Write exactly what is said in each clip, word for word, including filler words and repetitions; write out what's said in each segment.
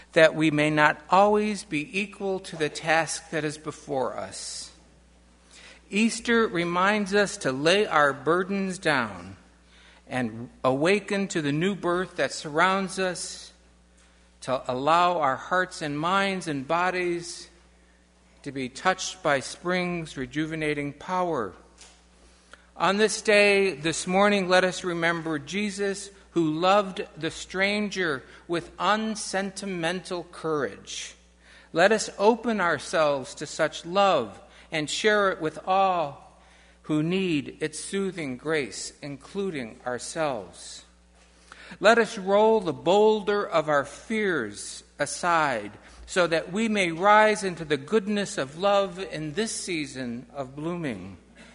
that we may not always be equal to the task that is before us. Easter reminds us to lay our burdens down and awaken to the new birth that surrounds us, to allow our hearts and minds and bodies to be touched by spring's rejuvenating power. On this day, this morning, let us remember Jesus, who loved the stranger with unsentimental courage. Let us open ourselves to such love and share it with all who need its soothing grace, including ourselves. Let us roll the boulder of our fears aside so that we may rise into the goodness of love in this season of blooming.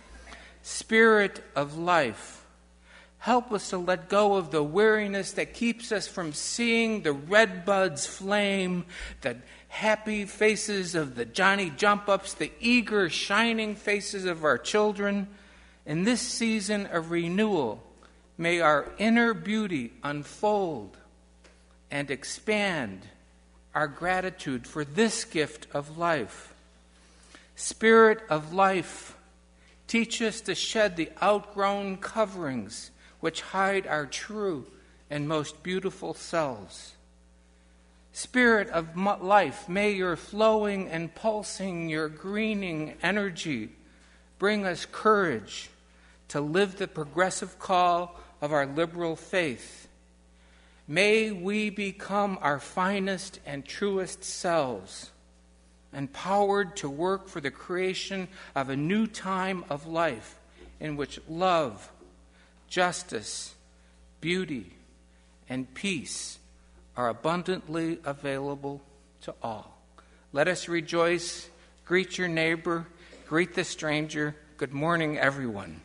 Spirit of life, help us to let go of the weariness that keeps us from seeing the red buds flame, the happy faces of the Johnny jump-ups, the eager, shining faces of our children. In this season of renewal, may our inner beauty unfold and expand our gratitude for this gift of life. Spirit of life, teach us to shed the outgrown coverings which hide our true and most beautiful selves. Spirit of life, may your flowing and pulsing, your greening energy bring us courage to live the progressive call of our liberal faith. May we become our finest and truest selves, empowered to work for the creation of a new time of life in which love, justice, beauty, and peace are abundantly available to all. Let us rejoice, greet your neighbor, greet the stranger. Good morning, everyone.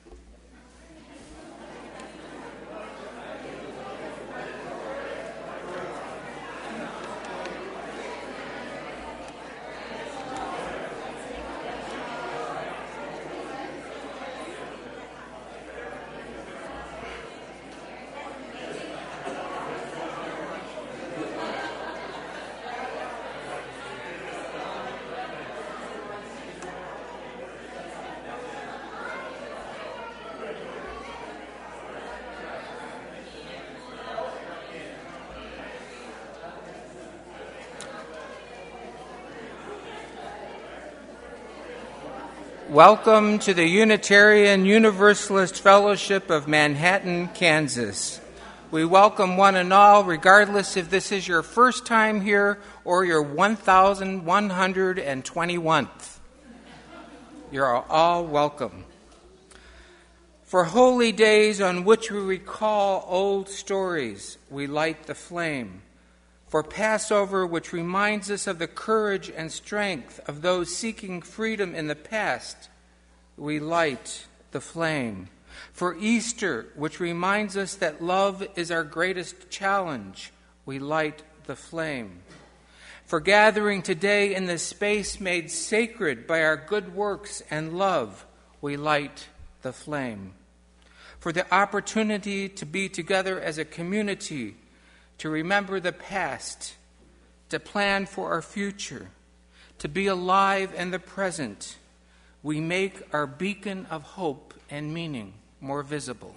Welcome to the Unitarian Universalist Fellowship of Manhattan, Kansas. We welcome one and all, regardless if this is your first time here or your one thousand one hundred twenty-first. You're all welcome. For holy days on which we recall old stories, we light the flame. For Passover, which reminds us of the courage and strength of those seeking freedom in the past, we light the flame. For Easter, which reminds us that love is our greatest challenge, we light the flame. For gathering today in this space made sacred by our good works and love, we light the flame. For the opportunity to be together as a community, to remember the past, to plan for our future, to be alive in the present, we make our beacon of hope and meaning more visible.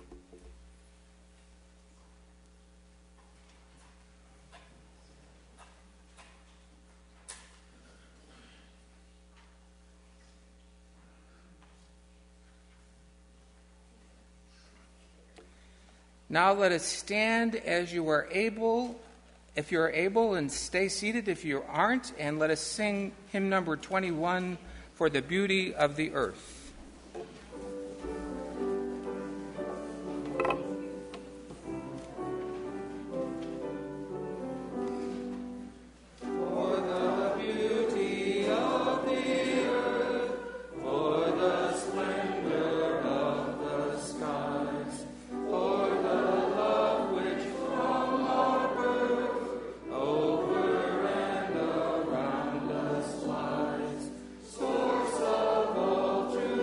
Now let us stand as you are able, if you are able, and stay seated if you aren't, and let us sing hymn number twenty-one, For the Beauty of the Earth. True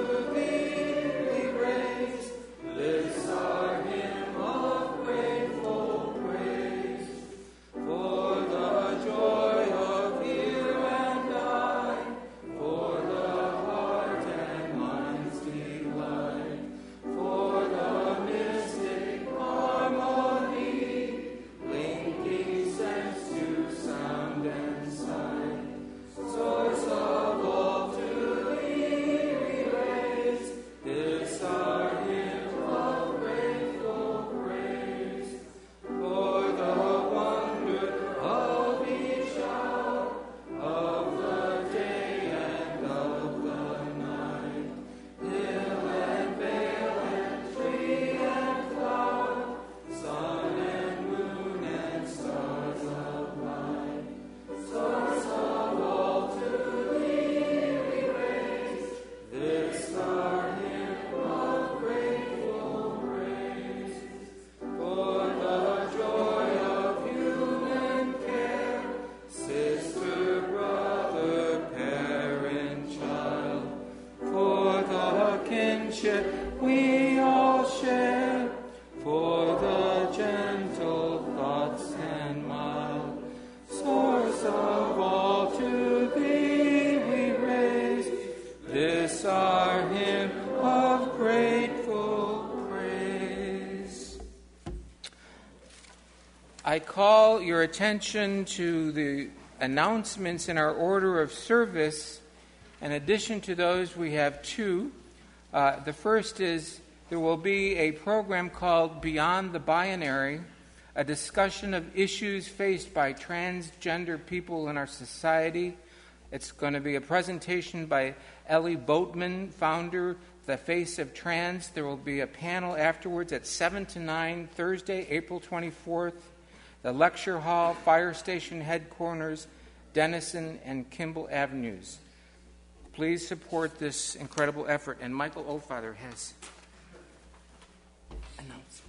I call your attention to the announcements in our order of service. In addition to those, we have two. Uh, the first is there will be a program called Beyond the Binary, a discussion of issues faced by transgender people in our society. It's going to be a presentation by Ellie Boatman, founder, The Face of Trans. There will be a panel afterwards at seven to nine, Thursday, April twenty-fourth. The lecture hall, Fire Station Headquarters, Denison and Kimball Avenues. Please support this incredible effort. And Michael Oldfather has announced.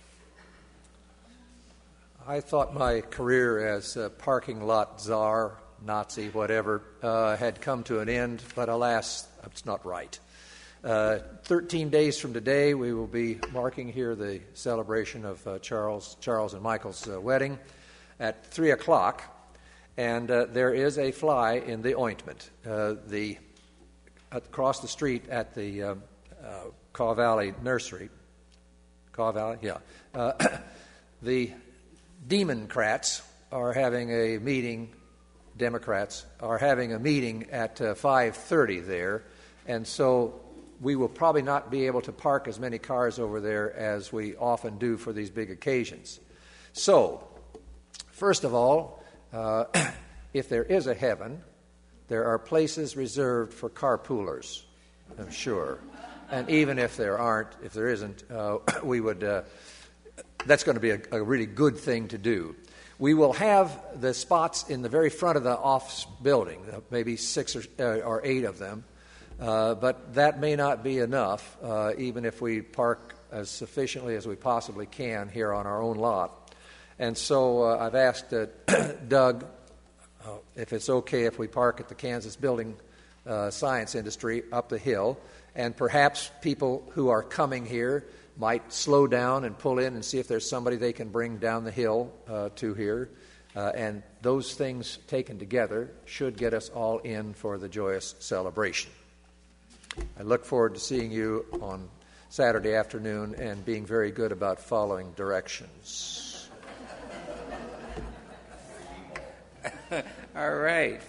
I thought my career as a parking lot czar, Nazi, whatever, uh, had come to an end, but alas, it's not right. Uh, Thirteen days from today, we will be marking here the celebration of uh, Charles, Charles and Michael's uh, wedding at three o'clock, and uh, there is a fly in the ointment. Uh, the across the street at the uh, uh, Caw Valley Nursery, Caw Valley, yeah, uh, the Democrats are having a meeting. Democrats are having a meeting at uh, five thirty there, and so we will probably not be able to park as many cars over there as we often do for these big occasions. So, first of all, uh, if there is a heaven, there are places reserved for carpoolers, I'm sure. And even if there aren't, if there isn't, uh, we would. Uh, that's going to be a, a really good thing to do. We will have the spots in the very front of the office building, maybe six or, uh, or eight of them, uh, but that may not be enough, uh, even if we park as sufficiently as we possibly can here on our own lot. And so uh, I've asked uh, Doug uh, if it's okay if we park at the Kansas Building uh, Science Industry up the hill, and perhaps people who are coming here might slow down and pull in and see if there's somebody they can bring down the hill uh, to here. Uh, and those things taken together should get us all in for the joyous celebration. I look forward to seeing you on Saturday afternoon and being very good about following directions. All right.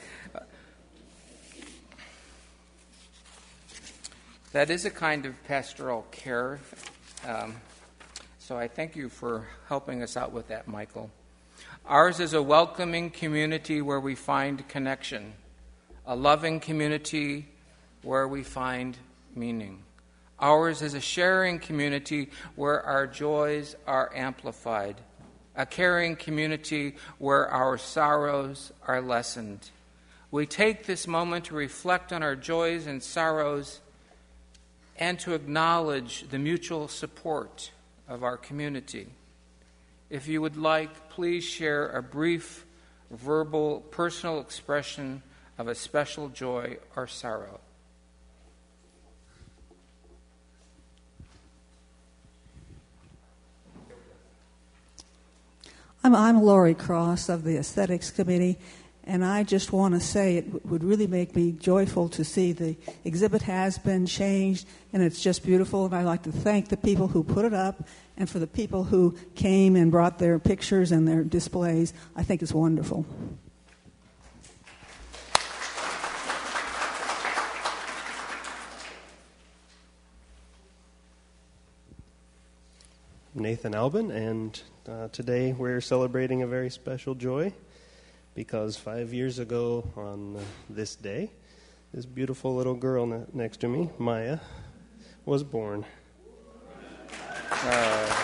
That is a kind of pastoral care. Um, so I thank you for helping us out with that, Michael. Ours is a welcoming community where we find connection, a loving community where we find meaning. Ours is a sharing community where our joys are amplified, a caring community where our sorrows are lessened. We take this moment to reflect on our joys and sorrows and to acknowledge the mutual support of our community. If you would like, please share a brief, verbal, personal expression of a special joy or sorrow. I'm, I'm Lori Cross of the Aesthetics Committee, and I just want to say it w- would really make me joyful to see the exhibit has been changed, and it's just beautiful. And I'd like to thank the people who put it up and for the people who came and brought their pictures and their displays. I think it's wonderful. Nathan Albin, and uh, today we're celebrating a very special joy, because five years ago on uh, this day, this beautiful little girl ne- next to me, Maya, was born. Uh,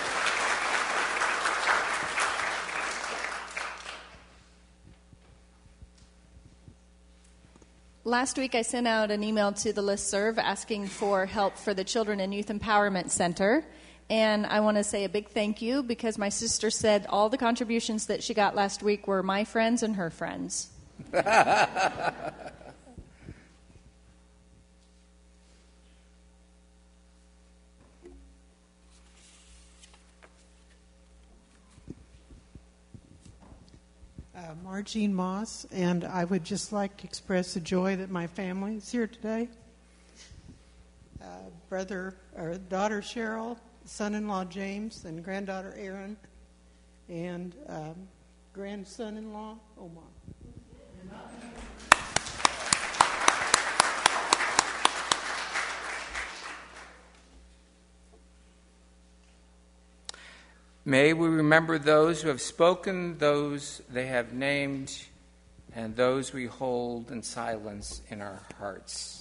Last week I sent out an email to the listserv asking for help for the Children and Youth Empowerment Center. And I want to say a big thank you, because my sister said all the contributions that she got last week were my friends and her friends. Uh, Margene Moss, and I would just like to express the joy that my family is here today. Uh, brother, or daughter Cheryl, son-in-law James, and granddaughter Erin, and um, grandson-in-law, Omar. May we remember those who have spoken, those they have named, and those we hold in silence in our hearts.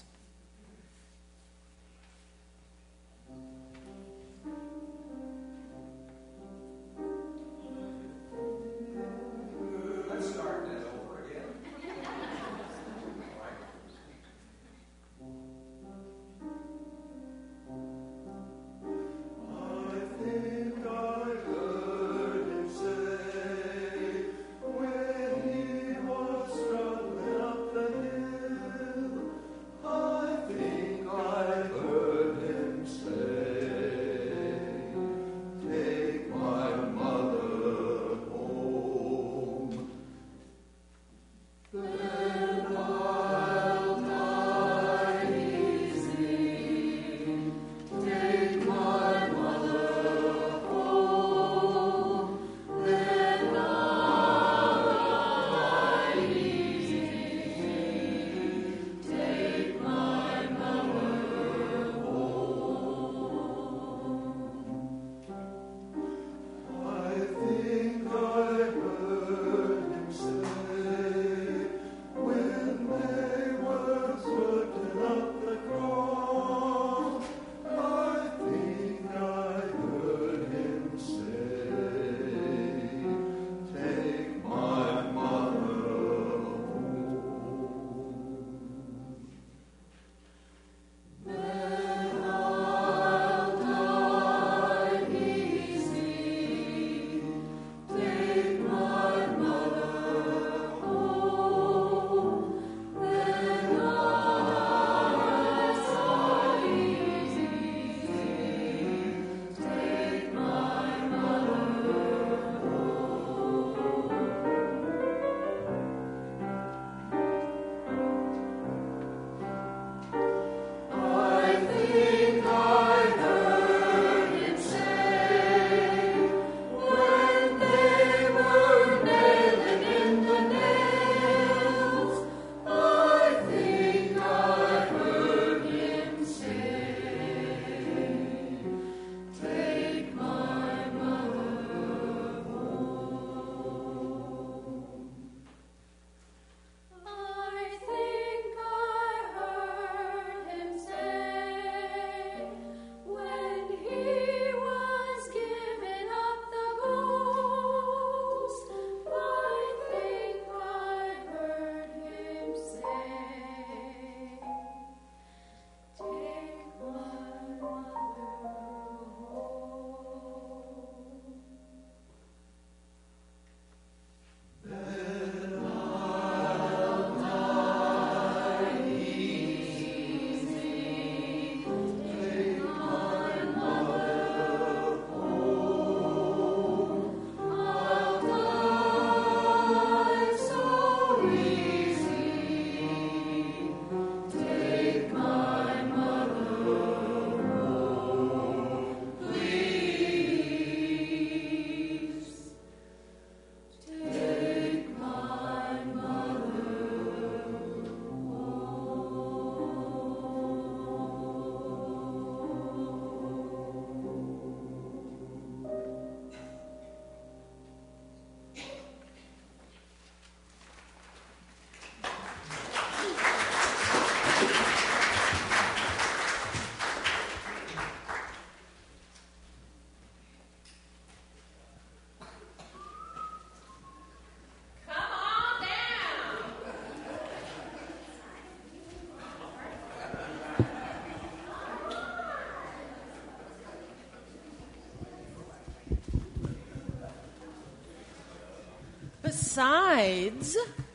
Besides,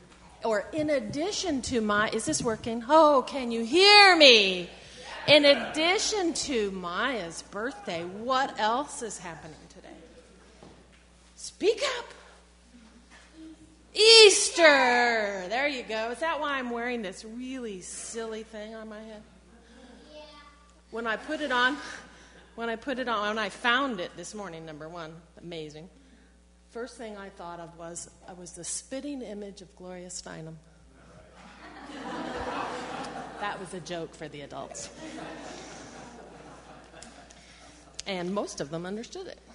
or in addition to my, is this working? Oh, can you hear me? In addition to Maya's birthday, what else is happening today? Speak up. Easter. There you go. Is that why I'm wearing this really silly thing on my head? Yeah. When I put it on, when I put it on, when I found it this morning, number one, amazing. first thing I thought of was I was the spitting image of Gloria Steinem. That was a joke for the adults. And most of them understood it.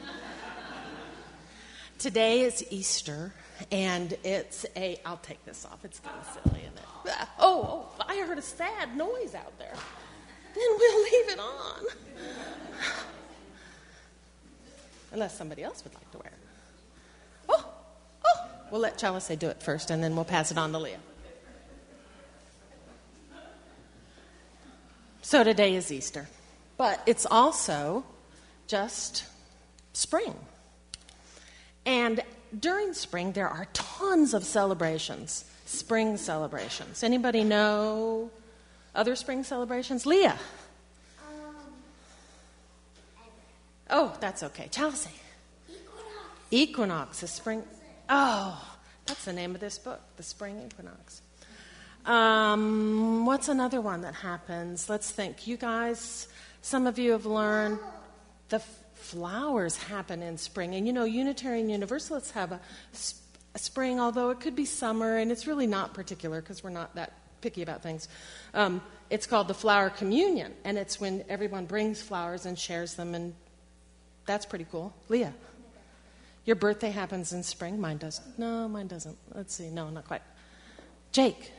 Today is Easter, and it's a, I'll take this off, it's kind of silly, isn't it? Oh, oh, I heard a sad noise out there. Then we'll leave it on. Unless somebody else would like to wear it. Oh, oh, we'll let Chalice do it first, and then we'll pass it on to Leah. So today is Easter, but it's also just spring. And during spring, there are tons of celebrations, spring celebrations. Anybody know other spring celebrations? Leah? Um, oh, that's okay. Chelsea? Equinox. Equinox, a spring. Oh, that's the name of this book, The Spring Equinox. Um, what's another one that happens? Let's think. You guys, some of you have learned the f- flowers happen in spring. And you know, Unitarian Universalists have a, sp- a spring, although it could be summer, and it's really not particular because we're not that picky about things. Um, it's called the Flower Communion, and it's when everyone brings flowers and shares them, and that's pretty cool. Leah, your birthday happens in spring. Mine doesn't. No, mine doesn't. Let's see. No, not quite. Jake.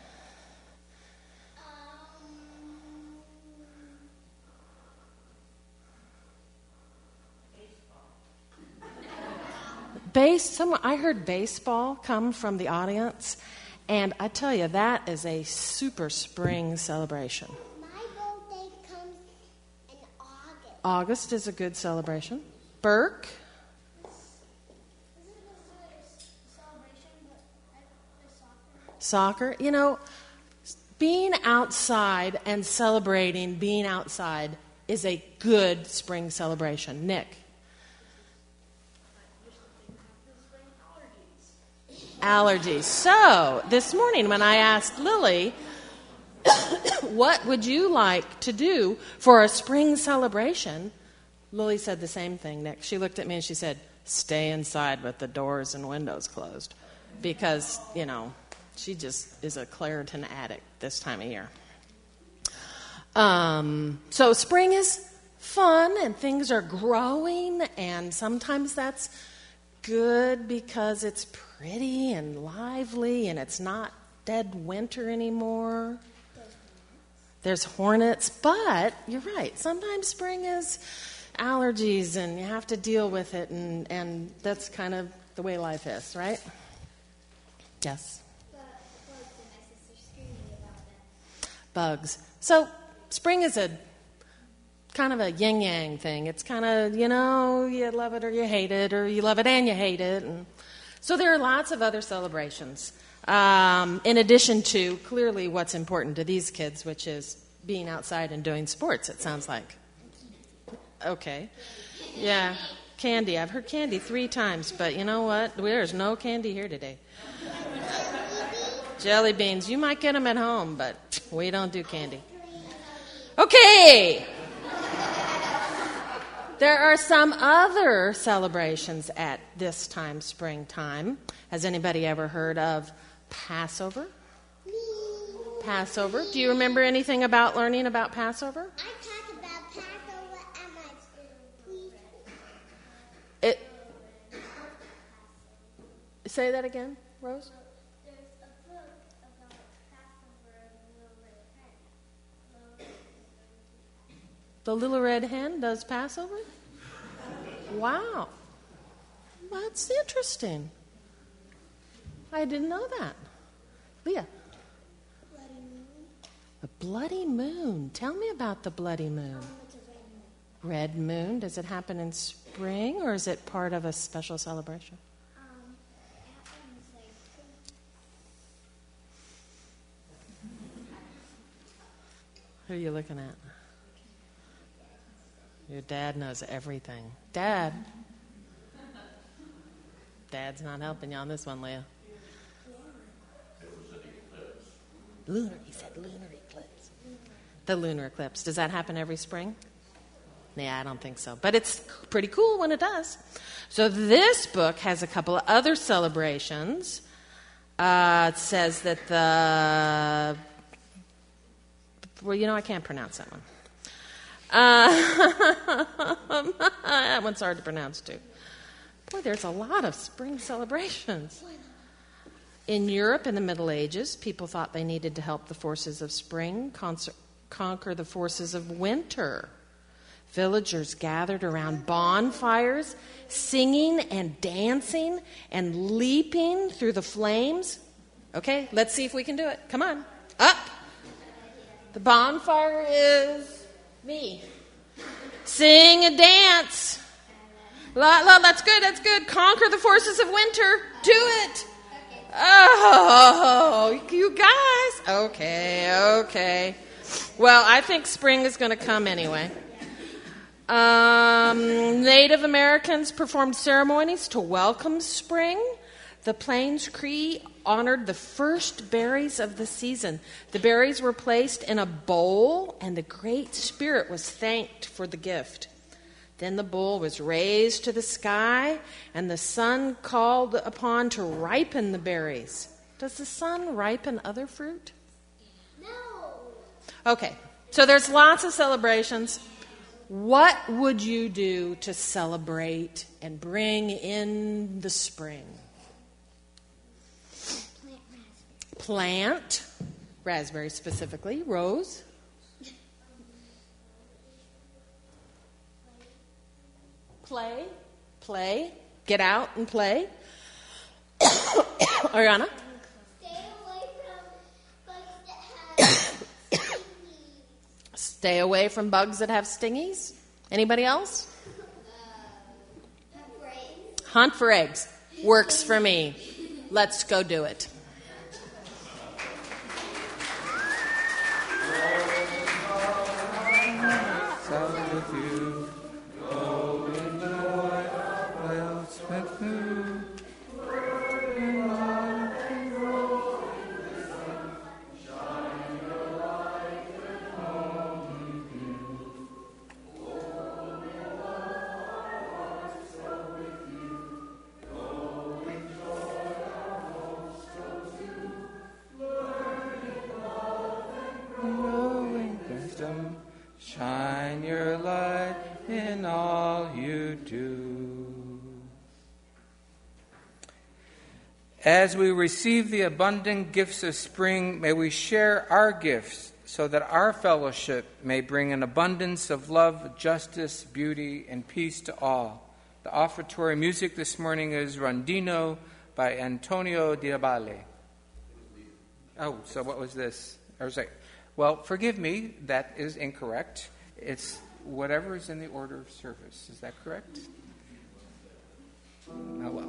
Base, someone, I heard baseball come from the audience, and I tell you, that is a super spring celebration. My birthday comes in August. August is a good celebration. Burke? Soccer? You know, being outside and celebrating being outside is a good spring celebration. Nick? Allergies. So, this morning when I asked Lily, what would you like to do for a spring celebration? Lily said the same thing, Nick. She looked at me and she said, stay inside with the doors and windows closed. Because, you know, she just is a Claritin addict this time of year. Um, so spring is fun and things are growing, and sometimes that's good because it's pretty and lively and it's not dead winter anymore. There's hornets, but you're right. Sometimes spring is allergies and you have to deal with it, and, and that's kind of the way life is, right? Yes? Bugs. So spring is a kind of a yin-yang thing. It's kind of, you know, you love it or you hate it, or you love it and you hate it. And so there are lots of other celebrations, um, in addition to clearly what's important to these kids, which is being outside and doing sports, it sounds like. Okay. Yeah, candy. I've heard candy three times, but you know what? There's no candy here today. Jelly beans. You might get them at home, but we don't do candy. Okay. There are some other celebrations at this time, springtime. Has anybody ever heard of Passover? Passover. Do you remember anything about learning about Passover? I talk about Passover at my school. It. Say that again, Rose? There's a book about Passover and the Little Red Hen. The Little Red Hen does Passover? Wow. That's interesting. I didn't know that. Leah? Bloody Moon. The Bloody Moon. Tell me about the Bloody Moon. Um, it's a red moon. Red Moon. Does it happen in spring, or is it part of a special celebration? Um, it happens like... Who are you looking at? Your dad knows everything. Dad. Dad's not helping you on this one, Leah. Lunar. He said lunar eclipse. The lunar eclipse. Does that happen every spring? Yeah, I don't think so. But it's pretty cool when it does. So this book has a couple of other celebrations. Uh, it says that the... Well, you know, I can't pronounce that one. Uh, that one's hard to pronounce, too. Boy, there's a lot of spring celebrations. In Europe in the Middle Ages, people thought they needed to help the forces of spring con- conquer the forces of winter. Villagers gathered around bonfires, singing and dancing and leaping through the flames. Okay, let's see if we can do it. Come on, up. The bonfire is me. Sing and dance. La, la, that's good, that's good. Conquer the forces of winter. Do it. Oh, you guys. Okay, okay. Well, I think spring is going to come anyway. Um, Native Americans performed ceremonies to welcome spring. The Plains Cree honored the first berries of the season. The berries were placed in a bowl, and the Great Spirit was thanked for the gift. Then the bowl was raised to the sky, and the sun called upon to ripen the berries. Does the sun ripen other fruit? No. Okay, so there's lots of celebrations. What would you do to celebrate and bring in the spring? Plant raspberry. Plant, raspberry specifically, Rose. Play, play, get out and play. Ariana? Stay away from bugs that have stingies. Stay away from bugs that have stingies. Anybody else? Uh, have brains. Hunt for eggs. Works for me. Let's go do it. With you, go in the white clouds with you. Growing wisdom, shine your light in all you do. As we receive the abundant gifts of spring, may we share our gifts so that our fellowship may bring an abundance of love, justice, beauty, and peace to all. The offertory music this morning is Rondino by Antonio Diabale. Oh, so what was this? I was like, well, forgive me, that is incorrect. It's whatever is in the order of service. Is that correct? Oh, well.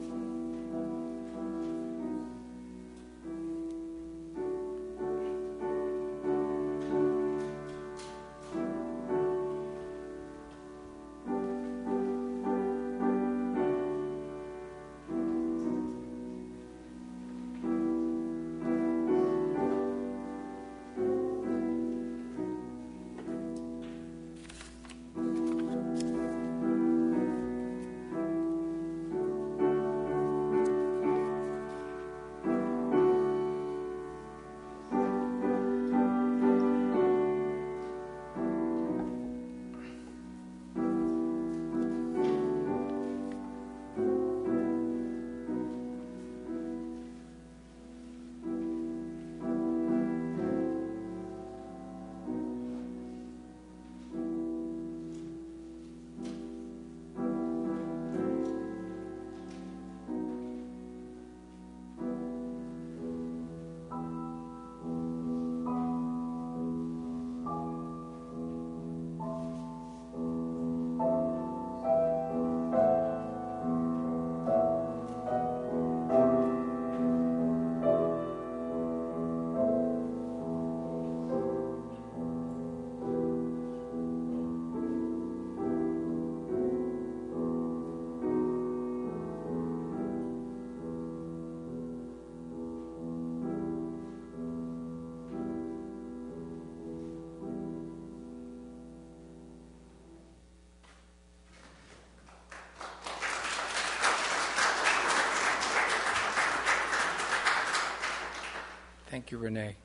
Thank you, Renee.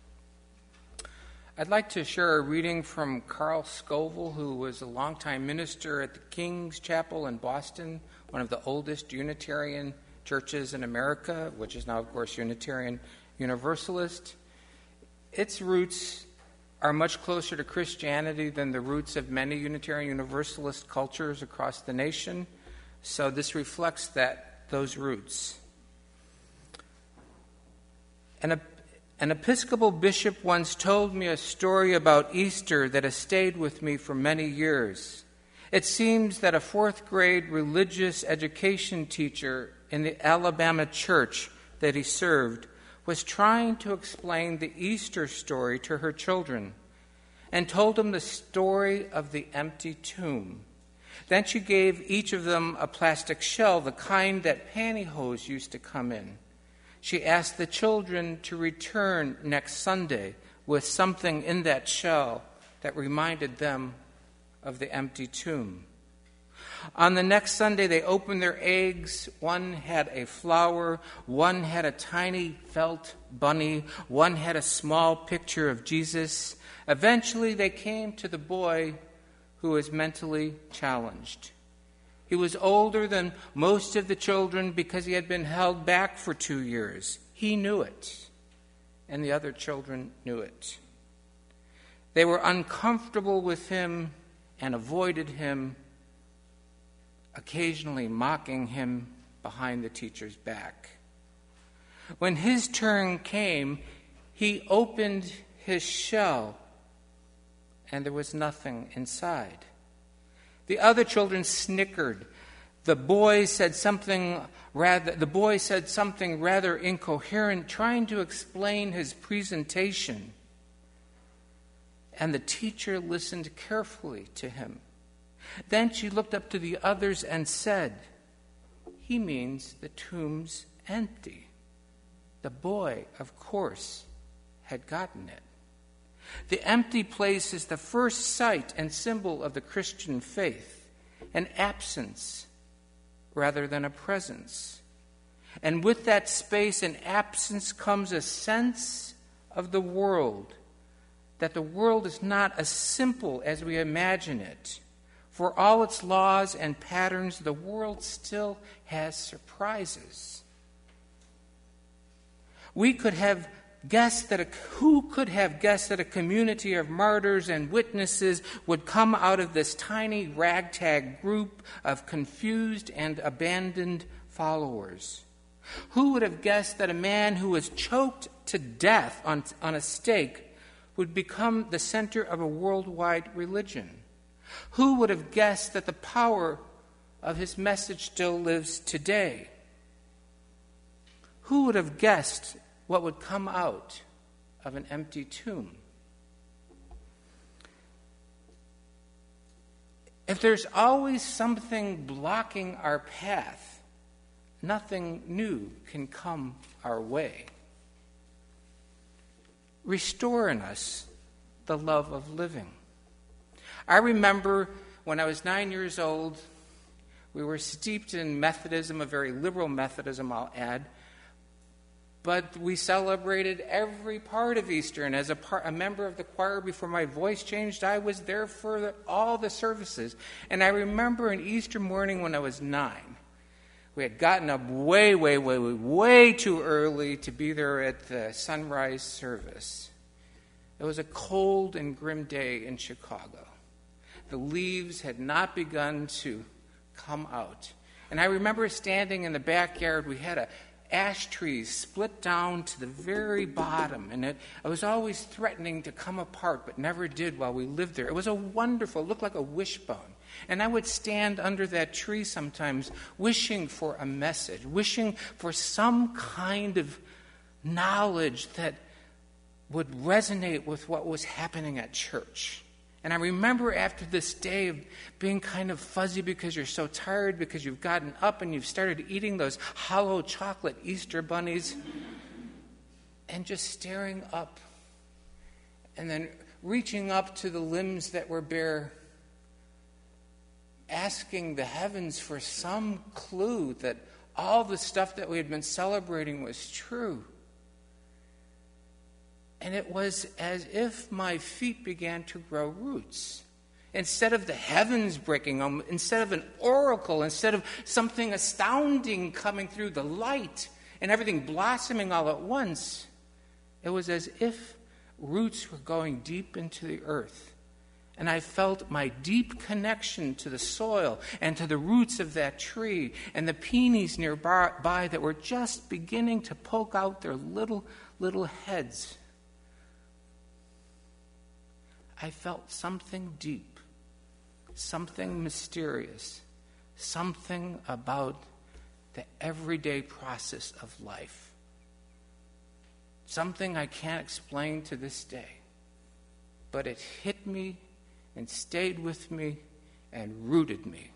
I'd like to share a reading from Carl Scoville, who was a longtime minister at the King's Chapel in Boston, one of the oldest Unitarian churches in America, which is now, of course, Unitarian Universalist. Its roots are much closer to Christianity than the roots of many Unitarian Universalist cultures across the nation, so this reflects that those roots. An, an Episcopal bishop once told me a story about Easter that has stayed with me for many years. It seems that a fourth grade religious education teacher in the Alabama church that he served was trying to explain the Easter story to her children and told them the story of the empty tomb. Then she gave each of them a plastic shell, the kind that pantyhose used to come in. She asked the children to return next Sunday with something in that shell that reminded them of the empty tomb. On the next Sunday, they opened their eggs. One had a flower, one had a tiny felt bunny, one had a small picture of Jesus. Eventually, they came to the boy who was mentally challenged. He was older than most of the children because he had been held back for two years. He knew it, and the other children knew it. They were uncomfortable with him and avoided him, occasionally mocking him behind the teacher's back. When his turn came, he opened his shell, and there was nothing inside. The other children snickered. The boy said something rather the boy said something rather incoherent, trying to explain his presentation. And the teacher listened carefully to him. Then she looked up to the others and said, "He means the tomb's empty." The boy, of course, had gotten it. The empty place is the first sight and symbol of the Christian faith, an absence rather than a presence. And with that space and absence comes a sense of the world, that the world is not as simple as we imagine it. For all its laws and patterns, the world still has surprises. We could have guessed that a, who could have guessed that a community of martyrs and witnesses would come out of this tiny ragtag group of confused and abandoned followers? Who would have guessed that a man who was choked to death on, on a stake would become the center of a worldwide religion? Who would have guessed that the power of his message still lives today? Who would have guessed what would come out of an empty tomb? If there's always something blocking our path, nothing new can come our way. Restore in us the love of living. I remember when I was nine years old, we were steeped in Methodism, a very liberal Methodism, I'll add. But we celebrated every part of Easter, and as a, par- a member of the choir before my voice changed, I was there for the, all the services. And I remember an Easter morning when I was nine. We had gotten up way, way, way, way, way too early to be there at the sunrise service. It was a cold and grim day in Chicago. The leaves had not begun to come out. And I remember standing in the backyard. We had a ash trees split down to the very bottom, and it, I was always threatening to come apart, but never did while we lived there. It was a wonderful, it looked like a wishbone. And I would stand under that tree sometimes wishing for a message, wishing for some kind of knowledge that would resonate with what was happening at church. And I remember after this day of being kind of fuzzy because you're so tired, because you've gotten up and you've started eating those hollow chocolate Easter bunnies, and just staring up and then reaching up to the limbs that were bare, asking the heavens for some clue that all the stuff that we had been celebrating was true. And it was as if my feet began to grow roots. Instead of the heavens breaking on, instead of an oracle, instead of something astounding coming through the light and everything blossoming all at once, it was as if roots were going deep into the earth. And I felt my deep connection to the soil and to the roots of that tree and the peonies nearby that were just beginning to poke out their little, little heads. I felt something deep, something mysterious, something about the everyday process of life. Something I can't explain to this day, but it hit me and stayed with me and rooted me.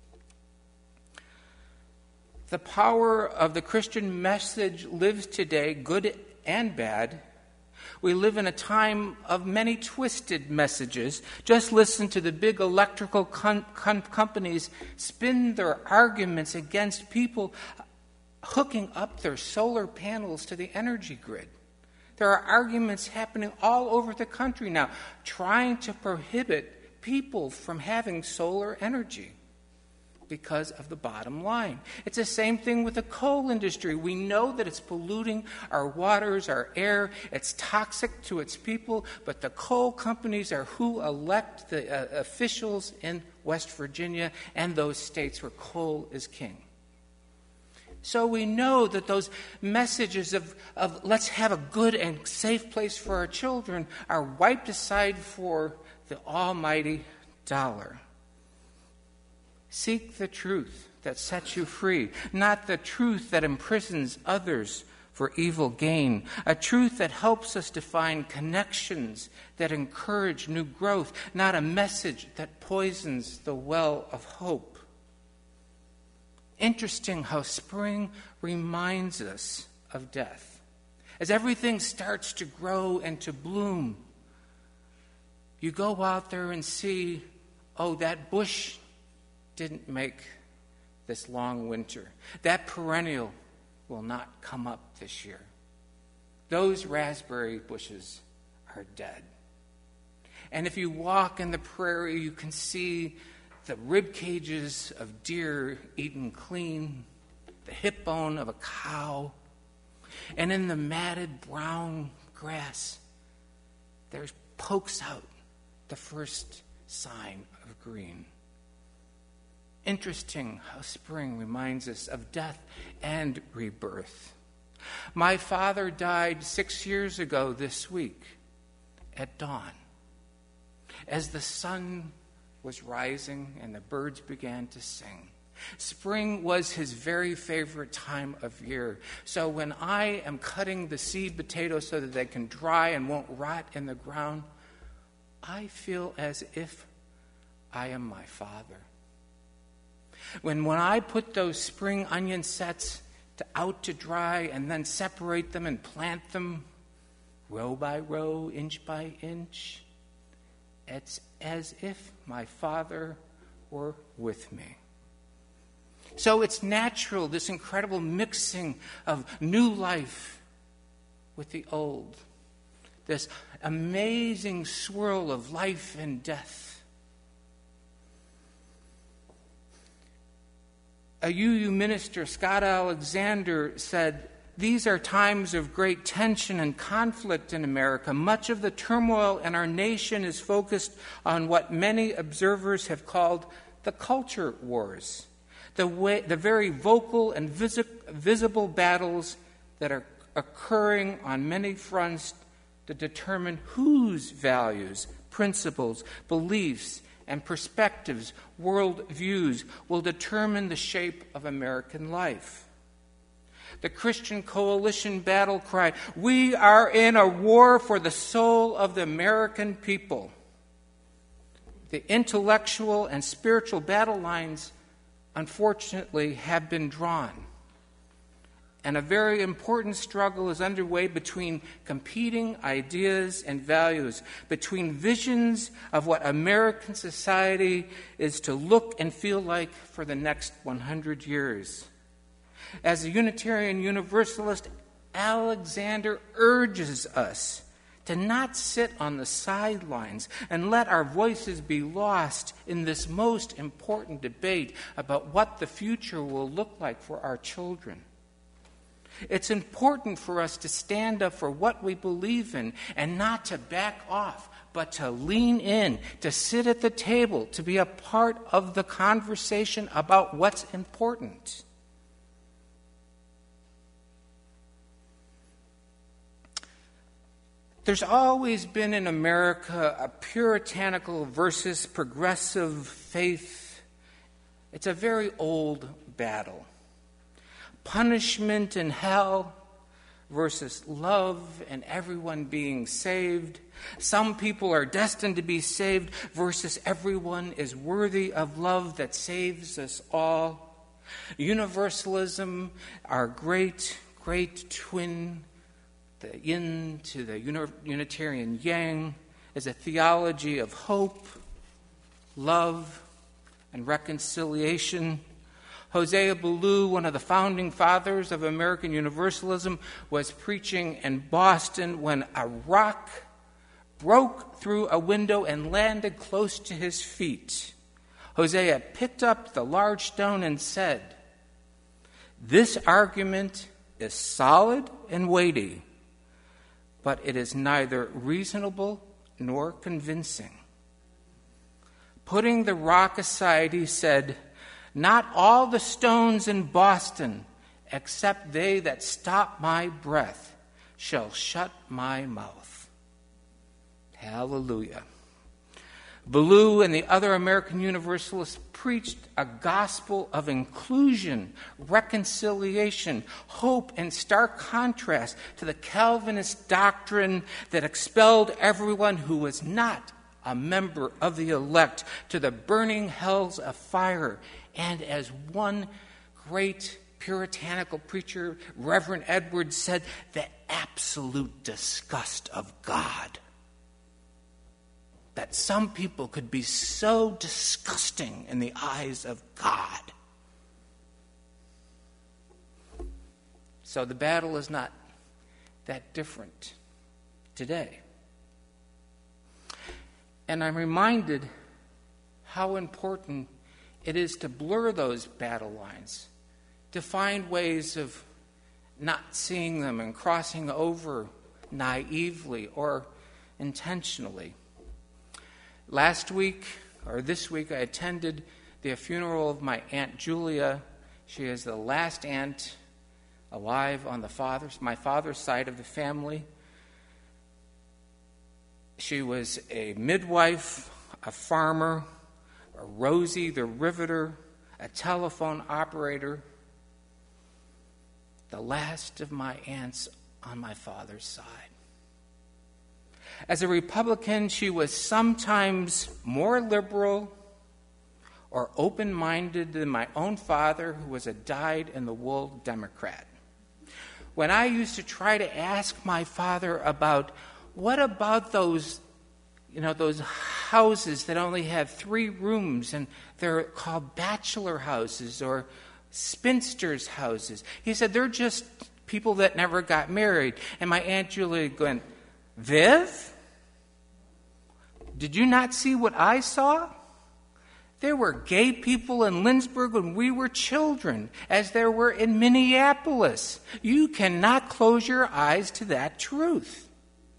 The power of the Christian message lives today, good and bad. We live in a time of many twisted messages. Just listen to the big electrical com- com- companies spin their arguments against people hooking up their solar panels to the energy grid. There are arguments happening all over the country now trying to prohibit people from having solar energy because of the bottom line. It's the same thing with the coal industry. We know that it's polluting our waters, our air. It's toxic to its people, but the coal companies are who elect the uh, officials in West Virginia and those states where coal is king. So we know that those messages of, of let's have a good and safe place for our children are wiped aside for the almighty dollar. Seek the truth that sets you free, not the truth that imprisons others for evil gain, a truth that helps us to find connections that encourage new growth, not a message that poisons the well of hope. Interesting how spring reminds us of death. As everything starts to grow and to bloom, you go out there and see, oh, that bush didn't make this long winter. That perennial will not come up this year. Those raspberry bushes are dead. And if you walk in the prairie, you can see the rib cages of deer eaten clean, the hip bone of a cow, and in the matted brown grass, there pokes out the first sign of green. Interesting how spring reminds us of death and rebirth. My father died six years ago this week at dawn. As the sun was rising and the birds began to sing. Spring was his very favorite time of year. So when I am cutting the seed potatoes so that they can dry and won't rot in the ground, I feel as if I am my father. When when I put those spring onion sets to, out to dry and then separate them and plant them row by row, inch by inch, it's as if my father were with me. So it's natural, this incredible mixing of new life with the old, this amazing swirl of life and death. A U U minister, Scott Alexander, said, "These are times of great tension and conflict in America. Much of the turmoil in our nation is focused on what many observers have called the culture wars, the, way, the very vocal and visi- visible battles that are occurring on many fronts to determine whose values, principles, beliefs, and perspectives, worldviews will determine the shape of American life. The Christian Coalition battle cry, we are in a war for the soul of the American people. The intellectual and spiritual battle lines, unfortunately, have been drawn. And a very important struggle is underway between competing ideas and values, between visions of what American society is to look and feel like for the next one hundred years. As a Unitarian Universalist, Alexander urges us to not sit on the sidelines and let our voices be lost in this most important debate about what the future will look like for our children. It's important for us to stand up for what we believe in and not to back off, but to lean in, to sit at the table, to be a part of the conversation about what's important. There's always been in America a puritanical versus progressive faith. It's a very old battle. Punishment and hell versus love and everyone being saved. Some people are destined to be saved versus everyone is worthy of love that saves us all. Universalism, our great, great twin, the yin to the Unitarian yang, is a theology of hope, love, and reconciliation. Hosea Ballou, one of the founding fathers of American Universalism, was preaching in Boston when a rock broke through a window and landed close to his feet. Hosea picked up the large stone and said, "This argument is solid and weighty, but it is neither reasonable nor convincing." Putting the rock aside, he said, "Not all the stones in Boston, except they that stop my breath, shall shut my mouth." Hallelujah. Ballou and the other American Universalists preached a gospel of inclusion, reconciliation, hope, in stark contrast to the Calvinist doctrine that expelled everyone who was not a member of the elect to the burning hells of fire. And as one great puritanical preacher, Reverend Edwards, said, the absolute disgust of God. That some people could be so disgusting in the eyes of God. So the battle is not that different today. And I'm reminded how important it is to blur those battle lines, to find ways of not seeing them and crossing over naively or intentionally. Last week, or this week, I attended the funeral of my Aunt Julia. She is the last aunt alive on the father's, my father's side of the family. She was a midwife, a farmer, a Rosie the riveter, a telephone operator, the last of my aunts on my father's side. As a Republican, she was sometimes more liberal or open-minded than my own father, who was a dyed-in-the-wool Democrat. When I used to try to ask my father about, what about those, you know, those houses that only have three rooms and they're called bachelor houses or spinsters' houses, he said, they're just people that never got married. And my Aunt Julia went, Viv, did you not see what I saw? There were gay people in Lindsborg when we were children, as there were in Minneapolis. You cannot close your eyes to that truth.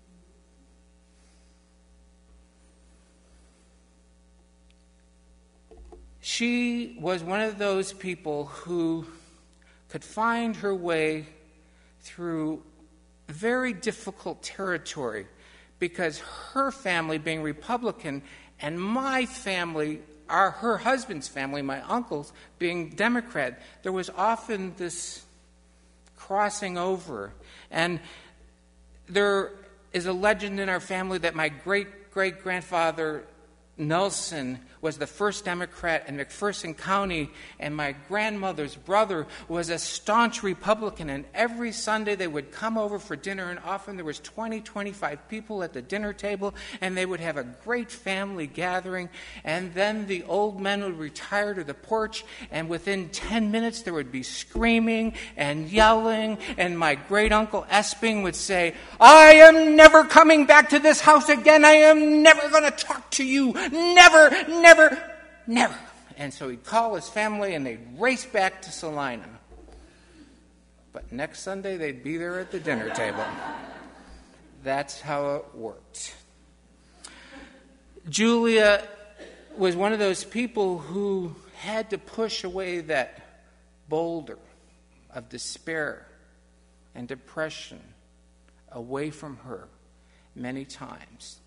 She was one of those people who could find her way through very difficult territory, because her family being Republican and my family, our, her husband's family, my uncles, being Democrat, there was often this crossing over. And there is a legend in our family that my great-great-grandfather Nelson was the first Democrat in McPherson County, and my grandmother's brother was a staunch Republican, and every Sunday they would come over for dinner, and often there was twenty, twenty-five people at the dinner table, and they would have a great family gathering, and then the old men would retire to the porch, and within ten minutes there would be screaming and yelling, and my great-uncle Esping would say, "I am never coming back to this house again. I am never going to talk to you. Never, never, never." And so he'd call his family and they'd race back to Salina. But next Sunday they'd be there at the dinner table. That's how it worked. Julia was one of those people who had to push away that boulder of despair and depression away from her many times.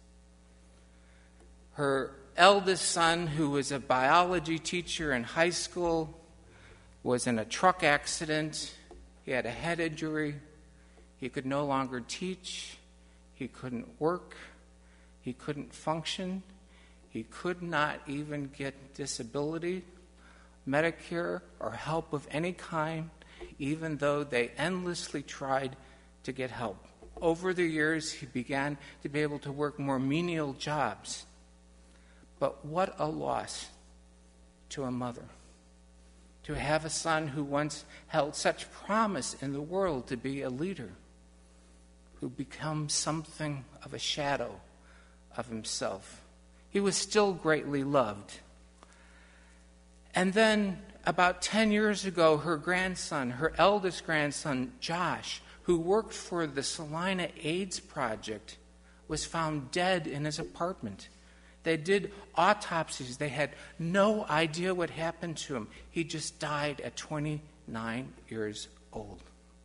Her eldest son, who was a biology teacher in high school, was in a truck accident. He had a head injury. He could no longer teach. He couldn't work. He couldn't function. He could not even get disability, Medicare, or help of any kind, even though they endlessly tried to get help. Over the years, he began to be able to work more menial jobs. But what a loss to a mother, to have a son who once held such promise in the world to be a leader, who becomes something of a shadow of himself. He was still greatly loved. And then about ten years ago, her grandson, her eldest grandson, Josh, who worked for the Salina AIDS Project, was found dead in his apartment. They did autopsies. They had no idea what happened to him. He just died at twenty-nine years old.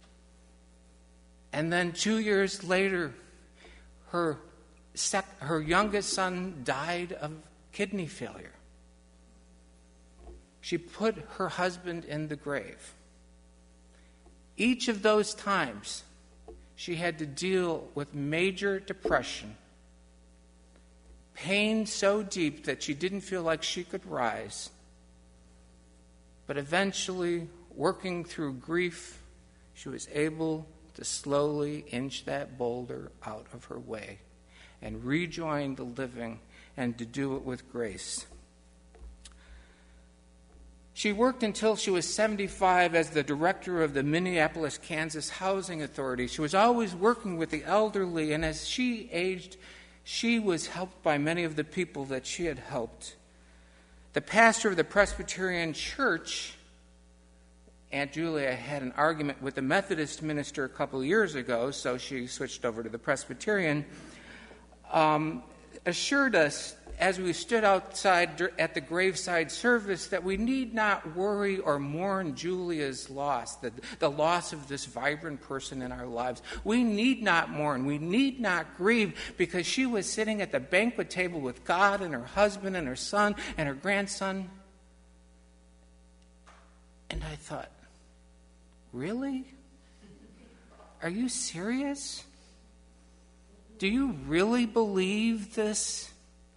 And then two years later, her, sec- her youngest son died of kidney failure. She put her husband in the grave. Each of those times, she had to deal with major depression, pain so deep that she didn't feel like she could rise. But eventually, working through grief, she was able to slowly inch that boulder out of her way and rejoin the living, and to do it with grace. She worked until she was seventy-five as the director of the Minneapolis, Kansas Housing Authority. She was always working with the elderly, and as she aged, she was helped by many of the people that she had helped. The pastor of the Presbyterian Church, Aunt Julia, had an argument with the Methodist minister a couple of years ago, so she switched over to the Presbyterian, um, assured us as we stood outside at the graveside service that we need not worry or mourn Julia's loss, the, the loss of this vibrant person in our lives. We need not mourn. We need not grieve, because she was sitting at the banquet table with God and her husband and her son and her grandson. And I thought, really? Are you serious? Do you really believe this?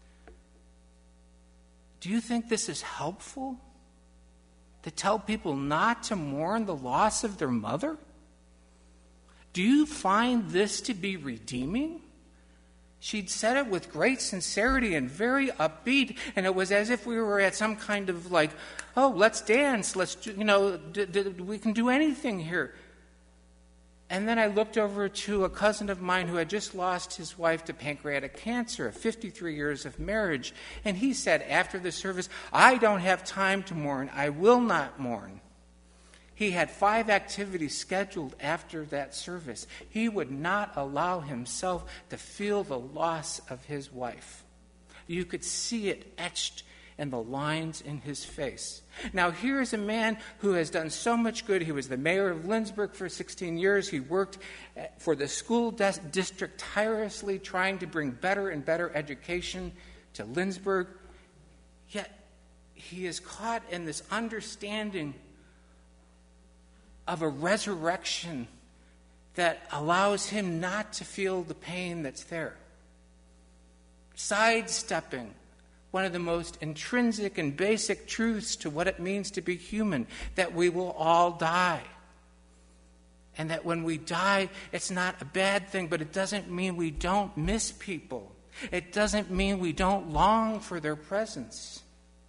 Do you think this is helpful? To tell people not to mourn the loss of their mother? Do you find this to be redeeming? She'd said it with great sincerity and very upbeat, and it was as if we were at some kind of like, oh, let's dance, let's, you know, d- d- we can do anything here. And then I looked over to a cousin of mine who had just lost his wife to pancreatic cancer, fifty-three years of marriage. And he said after the service, I don't have time to mourn. I will not mourn. He had five activities scheduled after that service. He would not allow himself to feel the loss of his wife. You could see it etched in the lines in his face. Now, here is a man who has done so much good. He was the mayor of Lindsborg for sixteen years. He worked for the school des- district tirelessly, trying to bring better and better education to Lindsborg. Yet, he is caught in this understanding of a resurrection that allows him not to feel the pain that's there. Sidestepping one of the most intrinsic and basic truths to what it means to be human, that we will all die. And that when we die, it's not a bad thing, but it doesn't mean we don't miss people. It doesn't mean we don't long for their presence.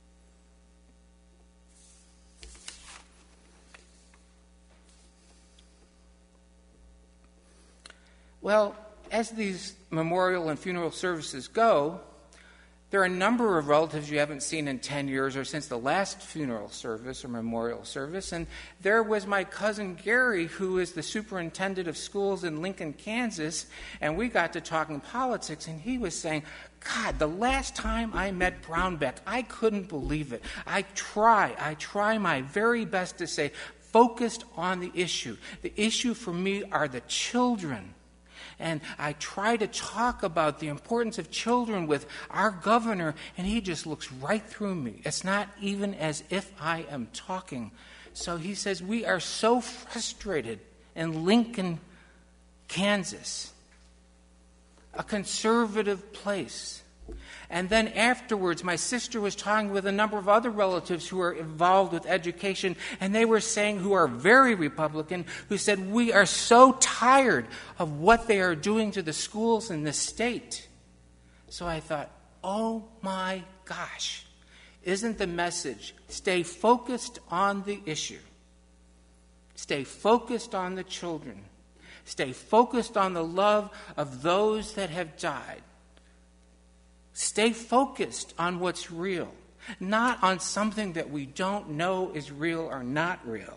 Well, as these memorial and funeral services go, there are a number of relatives you haven't seen in ten years or since the last funeral service or memorial service. And there was my cousin Gary, who is the superintendent of schools in Lincoln, Kansas. And we got to talking politics, and he was saying, God, the last time I met Brownback, I couldn't believe it. I try, I try my very best to say, focused on the issue. The issue for me are the children. And I try to talk about the importance of children with our governor, and he just looks right through me. It's not even as if I am talking. So he says, we are so frustrated in Lincoln, Kansas, a conservative place. And then afterwards, my sister was talking with a number of other relatives who are involved with education, and they were saying, who are very Republican, who said, we are so tired of what they are doing to the schools in this state. So I thought, oh my gosh, isn't the message, stay focused on the issue. Stay focused on the children. Stay focused on the love of those that have died. Stay focused on what's real, not on something that we don't know is real or not real.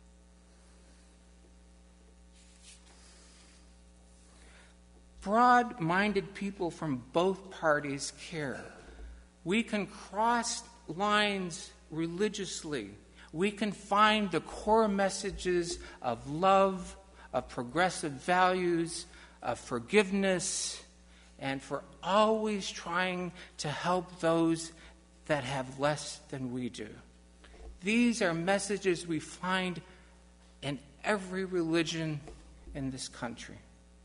Broad-minded people from both parties care. We can cross lines religiously. We can find the core messages of love, of progressive values, of forgiveness, and for always trying to help those that have less than we do. These are messages we find in every religion in this country.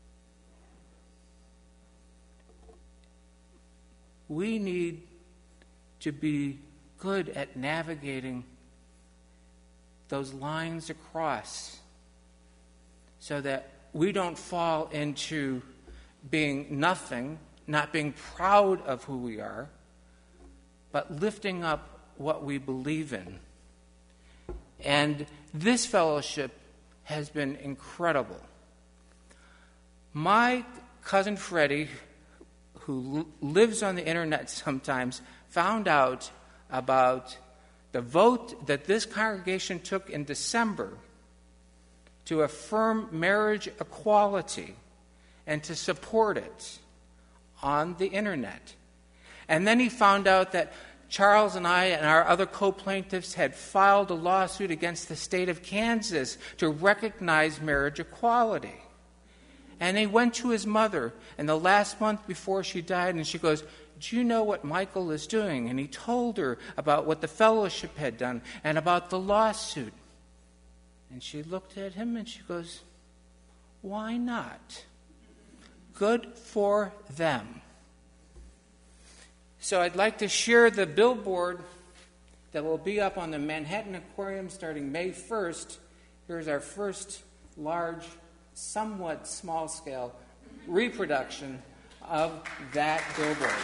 We need to be good at navigating those lines across so that we don't fall into being nothing, not being proud of who we are, but lifting up what we believe in. And this fellowship has been incredible. My cousin Freddie, who lives on the internet sometimes, found out about the vote that this congregation took in December to affirm marriage equality and to support it on the internet. And then he found out that Charles and I and our other co-plaintiffs had filed a lawsuit against the state of Kansas to recognize marriage equality. And he went to his mother in the last month before she died, and she goes, do you know what Michael is doing? And he told her about what the fellowship had done and about the lawsuit. And she looked at him and she goes, why not? Good for them. So I'd like to share the billboard that will be up on the Manhattan Aquarium starting May first. Here's our first large, somewhat small-scale reproduction of that billboard.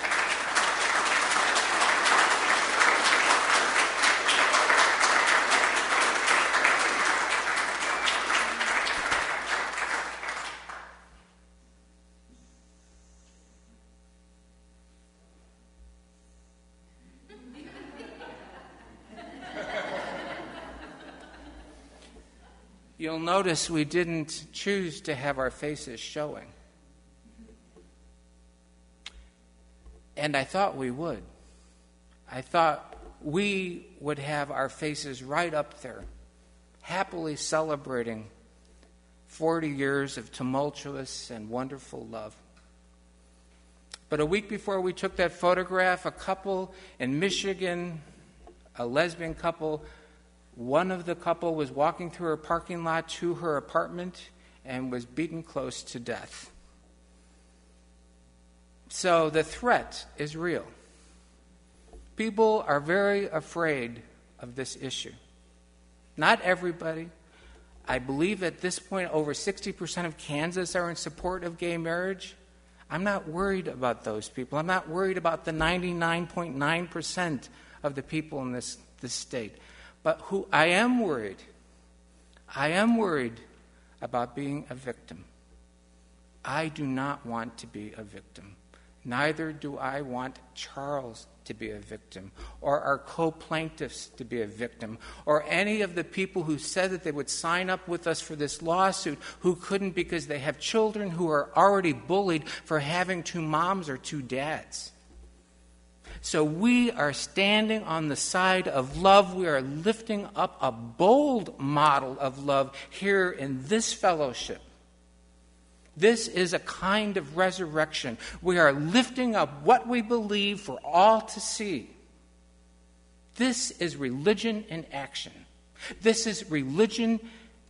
You'll notice we didn't choose to have our faces showing. And I thought we would. I thought we would have our faces right up there, happily celebrating forty years of tumultuous and wonderful love. But a week before we took that photograph, a couple in Michigan, a lesbian couple, one of the couple was walking through her parking lot to her apartment and was beaten close to death. So the threat is real. People are very afraid of this issue. Not everybody. I believe at this point over sixty percent of Kansas are in support of gay marriage. I'm not worried about those people. I'm not worried about the ninety-nine point nine percent of the people in this, this state. But who I am worried, I am worried about being a victim. I do not want to be a victim. Neither do I want Charles to be a victim, or our co-plaintiffs to be a victim, or any of the people who said that they would sign up with us for this lawsuit who couldn't because they have children who are already bullied for having two moms or two dads. So we are standing on the side of love. We are lifting up a bold model of love here in this fellowship. This is a kind of resurrection. We are lifting up what we believe for all to see. This is religion in action. This is religion,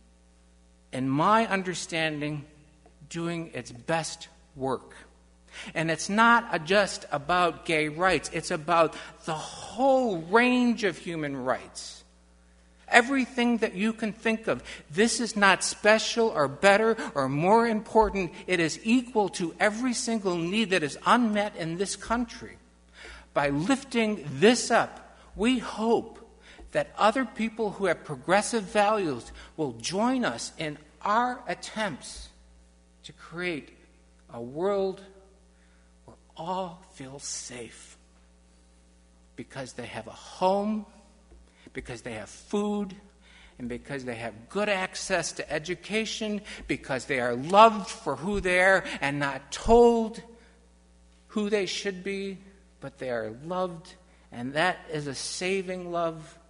in my understanding, doing its best work. And it's not just about gay rights. It's about the whole range of human rights. Everything that you can think of. This is not special or better or more important. It is equal to every single need that is unmet in this country. By lifting this up, we hope that other people who have progressive values will join us in our attempts to create a world where all feel safe because they have a home, because they have food, and because they have good access to education, because they are loved for who they are and not told who they should be, but they are loved, and that is a saving love.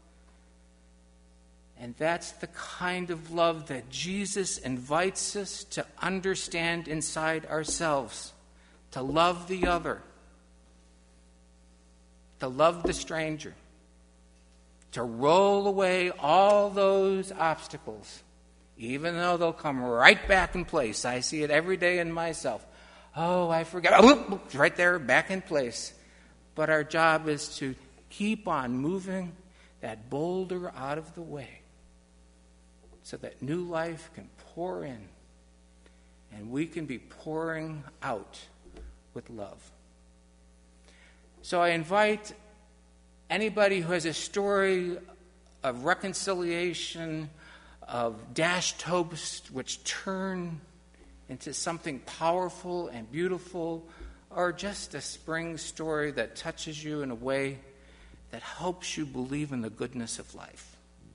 And that's the kind of love that Jesus invites us to understand inside ourselves, to love the other, to love the stranger, to roll away all those obstacles, even though they'll come right back in place. I see it every day in myself. Oh, I forgot. Oh, right there, back in place. But our job is to keep on moving that boulder out of the way so that new life can pour in and we can be pouring out with love. So I invite anybody who has a story of reconciliation, of dashed hopes which turn into something powerful and beautiful, or just a spring story that touches you in a way that helps you believe in the goodness of life.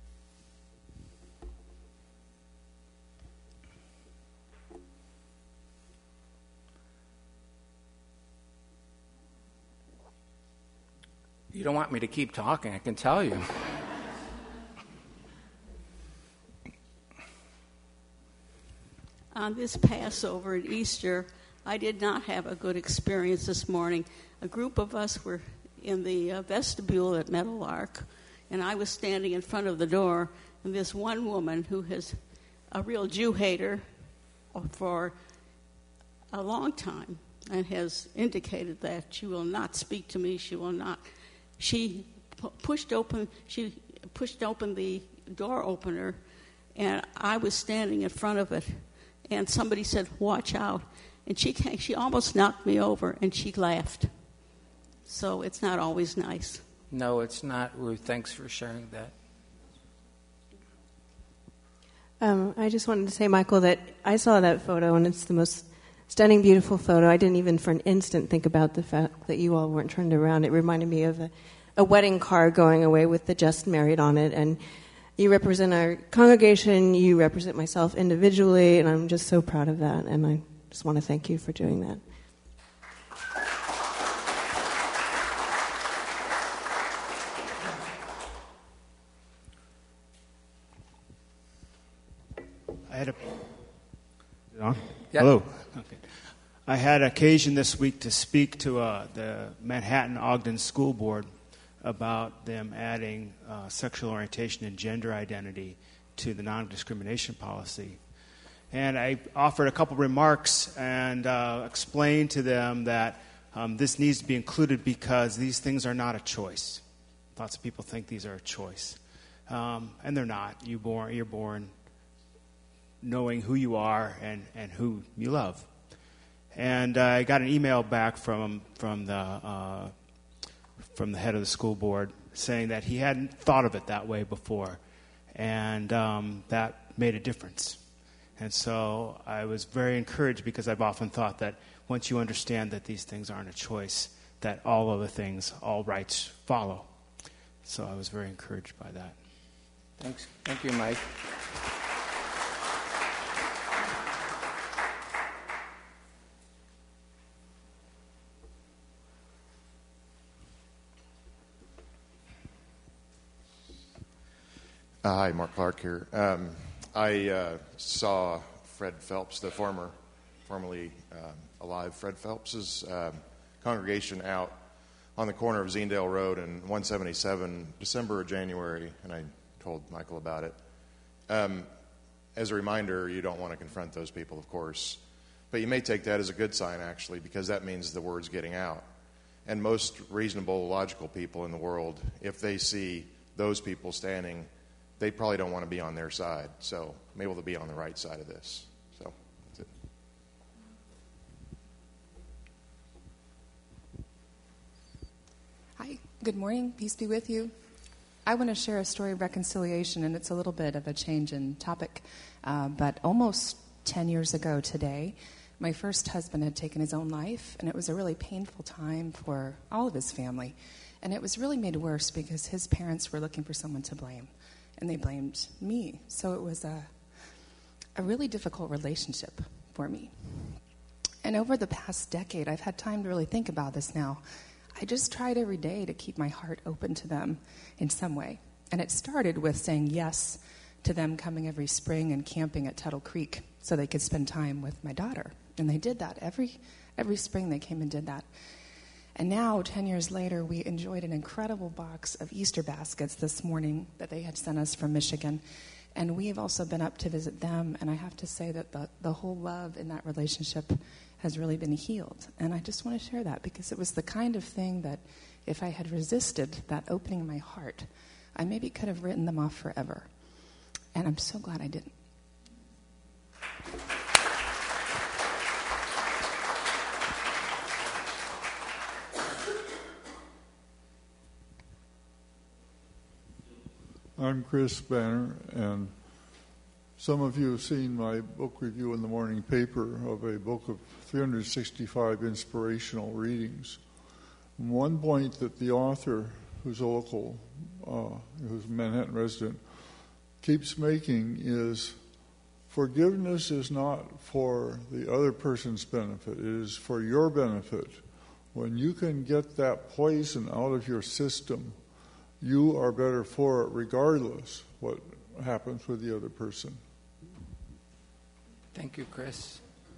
You don't want me to keep talking, I can tell you. On this Passover and Easter, I did not have a good experience this morning. A group of us were in the uh, vestibule at Meadowlark, and I was standing in front of the door, and this one woman who is a real Jew hater for a long time and has indicated that she will not speak to me, she will not. She pu- pushed open. She pushed open the door opener, and I was standing in front of it. And somebody said, "Watch out!" And she came, she almost knocked me over, and she laughed. So it's not always nice. No, it's not, Ruth. Thanks for sharing that. Um, I just wanted to say, Michael, that I saw that photo, and it's the most stunning, beautiful photo. I didn't even for an instant think about the fact that you all weren't turned around. It reminded me of a, a wedding card going away with the just married on it. And you represent our congregation, you represent myself individually, and I'm just so proud of that. And I just want to thank you for doing that. I had a... Is it on? Yep. Hello. Okay. I had occasion this week to speak to uh, the Manhattan Ogden School Board about them adding uh, sexual orientation and gender identity to the non-discrimination policy. And I offered a couple remarks and uh, explained to them that Um, this needs to be included because these things are not a choice. Lots of people think these are a choice, um, and they're not. You born, you're born knowing who you are and, and who you love. And uh, I got an email back from from the uh, from the head of the school board saying that he hadn't thought of it that way before, and um, that made a difference. And so I was very encouraged because I've often thought that once you understand that these things aren't a choice, that all other things, all rights follow. So I was very encouraged by that. Thanks. Thank you, Mike. Uh, hi, Mark Clark here. Um, I uh, saw Fred Phelps, the former, formerly um, alive Fred Phelps's um, congregation out on the corner of Zendale Road and one seventy-seven, December or January, and I told Michael about it. Um, as a reminder, you don't want to confront those people, of course, but you may take that as a good sign, actually, because that means the word's getting out. And most reasonable, logical people in the world, if they see those people standing, they probably don't want to be on their side. So maybe they'll be on the right side of this. So that's it. Hi, good morning. Peace be with you. I want to share a story of reconciliation, and it's a little bit of a change in topic. Uh, but almost ten years ago today, my first husband had taken his own life, and it was a really painful time for all of his family. And it was really made worse because his parents were looking for someone to blame, and they blamed me. So it was a, a really difficult relationship for me. And over the past decade, I've had time to really think about this now. I just tried every day to keep my heart open to them in some way. And it started with saying yes to them coming every spring and camping at Tuttle Creek so they could spend time with my daughter. And they did that. Every every spring they came and did that. And now, ten years later, we enjoyed an incredible box of Easter baskets this morning that they had sent us from Michigan. And we've also been up to visit them. And I have to say that the, the whole love in that relationship has really been healed. And I just want to share that because it was the kind of thing that if I had resisted that opening of my heart, I maybe could have written them off forever. And I'm so glad I didn't. I'm Chris Banner, and some of you have seen my book review in the morning paper of a book of three hundred sixty-five inspirational readings. One point that the author, who's a local, uh, who's a Manhattan resident, keeps making is forgiveness is not for the other person's benefit. It is for your benefit. When you can get that poison out of your system, you are better for it regardless what happens with the other person. Thank you, Chris.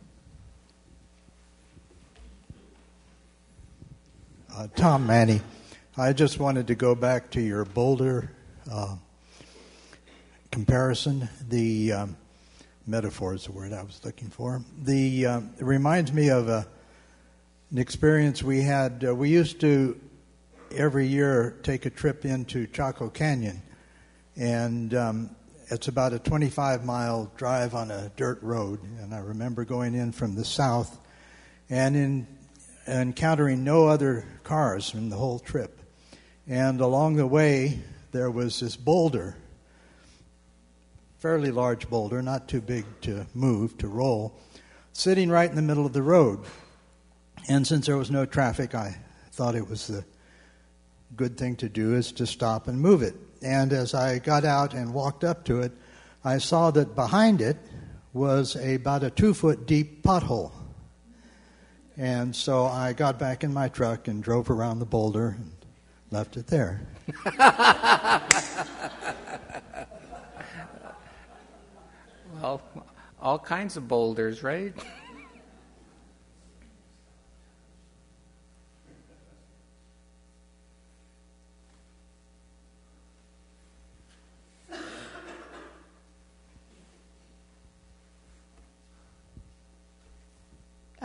Uh, Tom Manny, I just wanted to go back to your Boulder uh, comparison. The um, metaphor is the word I was looking for. The uh, it reminds me of a, an experience we had. Uh, we used to every year take a trip into Chaco Canyon, and um, it's about a twenty-five mile drive on a dirt road. And I remember going in from the south and in encountering no other cars in the whole trip. And along the way, there was this boulder, fairly large boulder, not too big to move, to roll, sitting right in the middle of the road. And since there was no traffic, I thought it was the good thing to do is to stop and move it. And as I got out and walked up to it, I saw that behind it was a, about a two-foot deep pothole. And so I got back in my truck and drove around the boulder and left it there. Well, all kinds of boulders, right?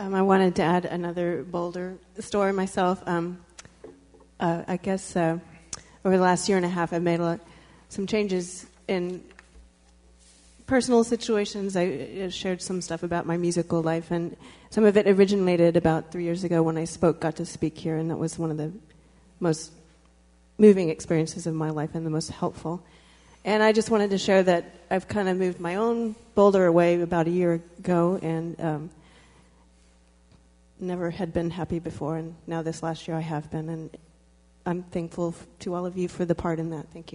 Um, I wanted to add another Boulder story myself. Um, uh, I guess uh, over the last year and a half, I've made a lot, some changes in personal situations. I shared some stuff about my musical life, and some of it originated about three years ago when I spoke, got to speak here, and that was one of the most moving experiences of my life and the most helpful. And I just wanted to share that I've kind of moved my own boulder away about a year ago, and um, never had been happy before, and now this last year I have been, and I'm thankful to all of you for the part in that. Thank you.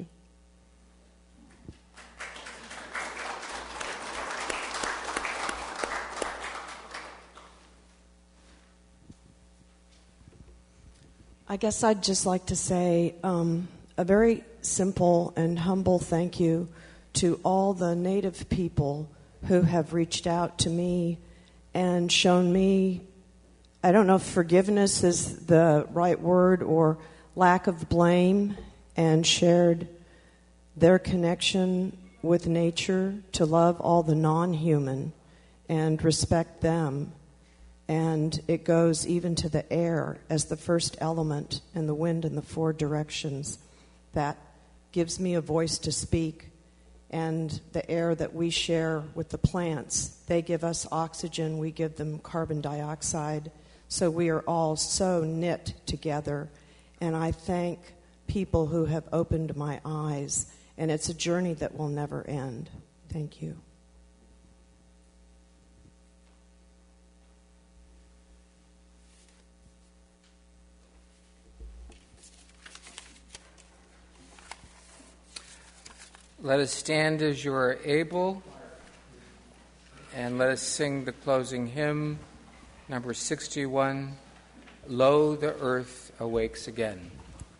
I guess I'd just like to say um, a very simple and humble thank you to all the Native people who have reached out to me and shown me, I don't know if forgiveness is the right word, or lack of blame, and shared their connection with nature to love all the non-human and respect them. And it goes even to the air as the first element, and the wind in the four directions. That gives me a voice to speak. And the air that we share with the plants, they give us oxygen, we give them carbon dioxide. So we are all so knit together. And I thank people who have opened my eyes. And it's a journey that will never end. Thank you. Let us stand as you are able, and let us sing the closing hymn, number sixty-one, Lo, the Earth Awakes Again.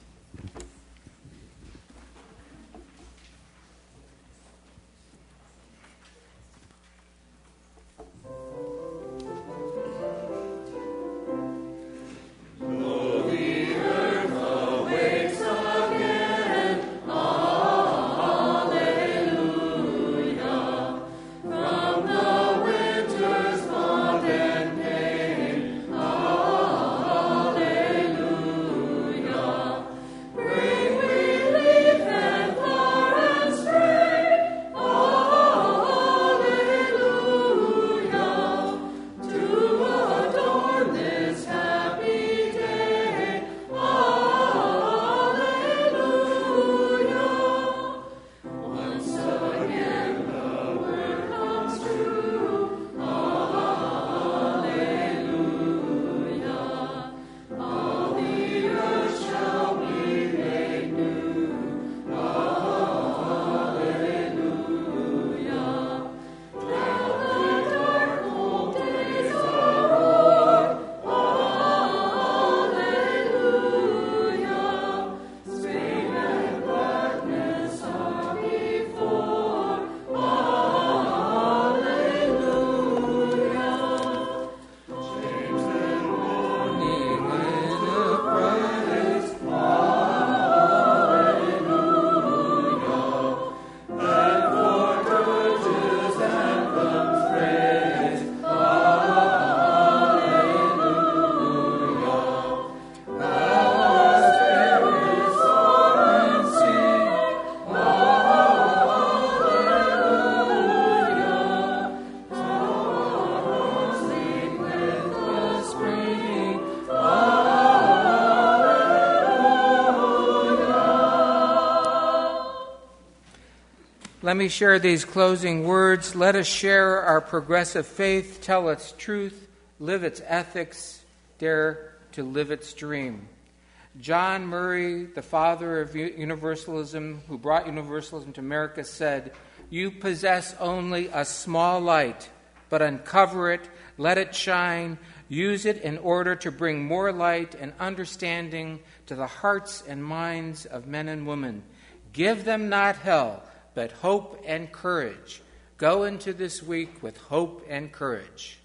Let me share these closing words. Let us share our progressive faith, tell its truth, live its ethics, dare to live its dream. John Murray, the father of Universalism, who brought Universalism to America, said, "You possess only a small light, but uncover it, let it shine, use it in order to bring more light and understanding to the hearts and minds of men and women. Give them not hell, but hope and courage. Go into this week with hope and courage."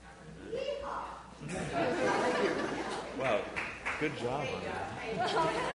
Wow, good job on that.